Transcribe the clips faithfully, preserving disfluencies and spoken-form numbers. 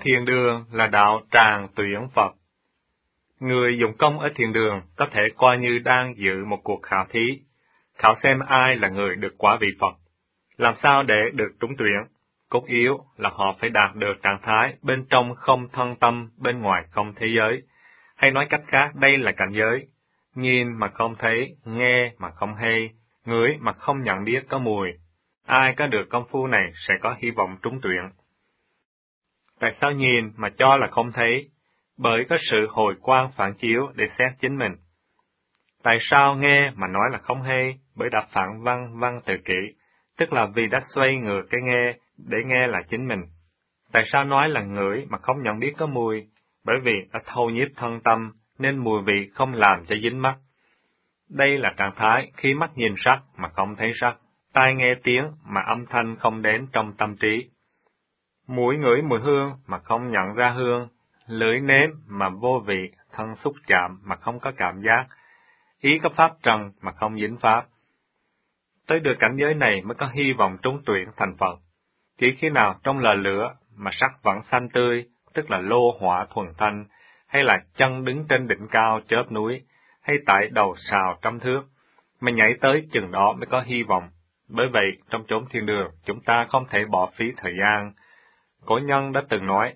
Thiền đường là đạo tràng tuyển Phật. Người dụng công ở thiền đường có thể coi như đang dự một cuộc khảo thí, khảo xem ai là người được quả vị Phật. Làm sao để được trúng tuyển? Cốt yếu là họ phải đạt được trạng thái bên trong không thân tâm, bên ngoài không thế giới. Hay nói cách khác, đây là cảnh giới. Nhìn mà không thấy, nghe mà không hay, ngửi mà không nhận biết có mùi. Ai có được công phu này sẽ có hy vọng trúng tuyển. Tại sao nhìn mà cho là không thấy? Bởi có sự hồi quang phản chiếu để xét chính mình. Tại sao nghe mà nói là không hay? Bởi đã phản văn văn tự kỷ, tức là vì đã xoay ngược cái nghe để nghe là chính mình. Tại sao nói là ngửi mà không nhận biết có mùi? Bởi vì đã thâu nhiếp thân tâm nên mùi vị không làm cho dính mắt. Đây là trạng thái khi mắt nhìn sắc mà không thấy sắc, tai nghe tiếng mà âm thanh không đến trong tâm trí. Mũi ngửi mùi hương mà không nhận ra hương, lưỡi nếm mà vô vị, thân xúc chạm mà không có cảm giác, ý có pháp trần mà không dính pháp. Tới được cảnh giới này mới có hy vọng trúng tuyển thành Phật. Chỉ khi nào trong lò lửa mà sắc vẫn xanh tươi, tức là lô hỏa thuần thanh, hay là chân đứng trên đỉnh cao chóp núi, hay tại đầu sào trăm thước, mà nhảy tới chừng đó mới có hy vọng. Bởi vậy, trong chốn thiên đường, chúng ta không thể bỏ phí thời gian. Cổ nhân đã từng nói,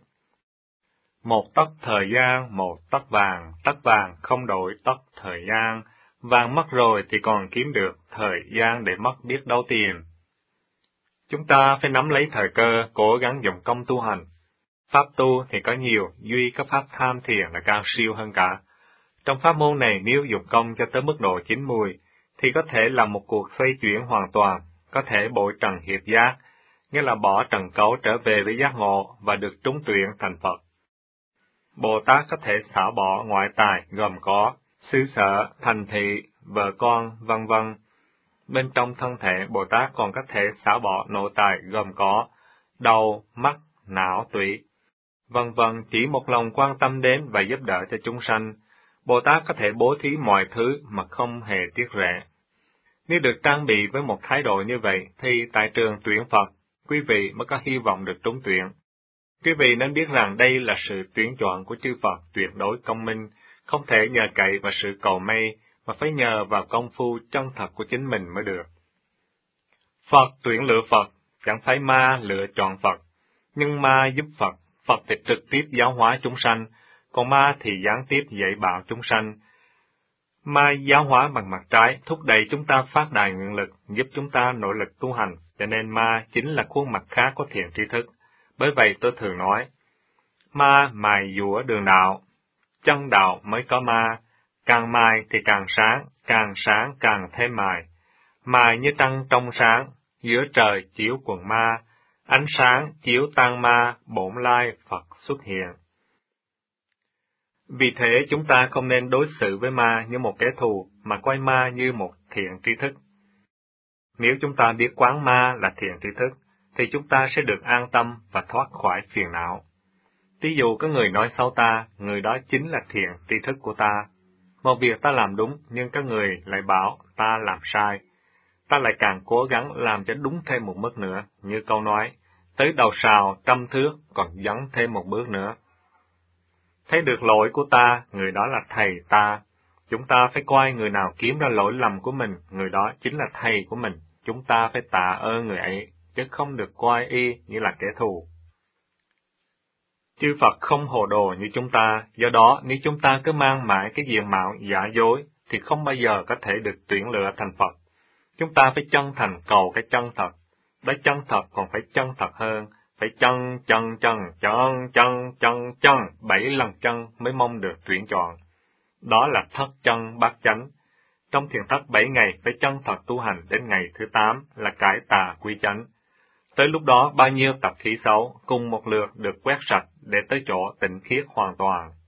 một tấc thời gian, một tấc vàng, tấc vàng không đổi tấc thời gian, vàng mất rồi thì còn kiếm được, thời gian để mất biết đâu tiền. Chúng ta phải nắm lấy thời cơ, cố gắng dụng công tu hành. Pháp tu thì có nhiều, duy có pháp tham thiền là cao siêu hơn cả. Trong pháp môn này nếu dụng công cho tới mức độ chín mùi, thì có thể làm một cuộc xoay chuyển hoàn toàn, có thể bội trần hiệp giác, nghĩa là bỏ trần cấu trở về với giác ngộ và được trúng tuyển thành Phật. Bồ Tát có thể xả bỏ ngoại tài gồm có xứ sở, thành thị, vợ con, vân vân. Bên trong thân thể, Bồ Tát còn có thể xả bỏ nội tài gồm có đầu, mắt, não, tủy, vân vân. Chỉ một lòng quan tâm đến và giúp đỡ cho chúng sanh, Bồ Tát có thể bố thí mọi thứ mà không hề tiếc rẻ. Nếu được trang bị với một thái độ như vậy, thì tại trường tuyển Phật, quý vị mới có hy vọng được trúng tuyển. Quý vị nên biết rằng đây là sự tuyển chọn của chư Phật tuyệt đối công minh, không thể nhờ cậy vào sự cầu may, mà phải nhờ vào công phu chân thật của chính mình mới được. Phật tuyển lựa Phật, chẳng phải ma lựa chọn Phật, nhưng ma giúp Phật, Phật thì trực tiếp giáo hóa chúng sanh, còn ma thì gián tiếp dạy bảo chúng sanh. Ma giáo hóa bằng mặt trái, thúc đẩy chúng ta phát đại nguyện lực, giúp chúng ta nỗ lực tu hành, cho nên ma chính là khuôn mặt khác của thiện tri thức. Bởi vậy tôi thường nói, ma mài dũa đường đạo, chân đạo mới có ma, càng mài thì càng sáng, càng sáng càng thêm mài. Mài như trăng trong sáng, giữa trời chiếu quần ma, ánh sáng chiếu tan ma, bổn lai Phật xuất hiện. Vì thế chúng ta không nên đối xử với ma như một kẻ thù, mà coi ma như một thiện tri thức. Nếu chúng ta biết quán ma là thiện tri thức, thì chúng ta sẽ được an tâm và thoát khỏi phiền não. Ví dụ có người nói xấu ta, người đó chính là thiện tri thức của ta. Một việc ta làm đúng, nhưng các người lại bảo ta làm sai. Ta lại càng cố gắng làm cho đúng thêm một bước nữa, như câu nói, tới đầu sào trăm thước còn dấn thêm một bước nữa. Thấy được lỗi của ta, người đó là thầy ta. Chúng ta phải coi người nào kiếm ra lỗi lầm của mình, người đó chính là thầy của mình. Chúng ta phải tạ ơn người ấy, chứ không được coi y như là kẻ thù. Chư Phật không hồ đồ như chúng ta, do đó nếu chúng ta cứ mang mãi cái diện mạo giả dối, thì không bao giờ có thể được tuyển lựa thành Phật. Chúng ta phải chân thành cầu cái chân thật, đó chân thật còn phải chân thật hơn, phải chân, chân, chân, chân, chân, chân, chân, bảy lần chân mới mong được tuyển chọn. Đó là thất chân bát chánh. Trong thiền thất bảy ngày phải chân thật tu hành đến ngày thứ tám là cải tà quy chánh. Tới lúc đó bao nhiêu tập khí xấu cùng một lượt được quét sạch để tới chỗ tịnh khiết hoàn toàn.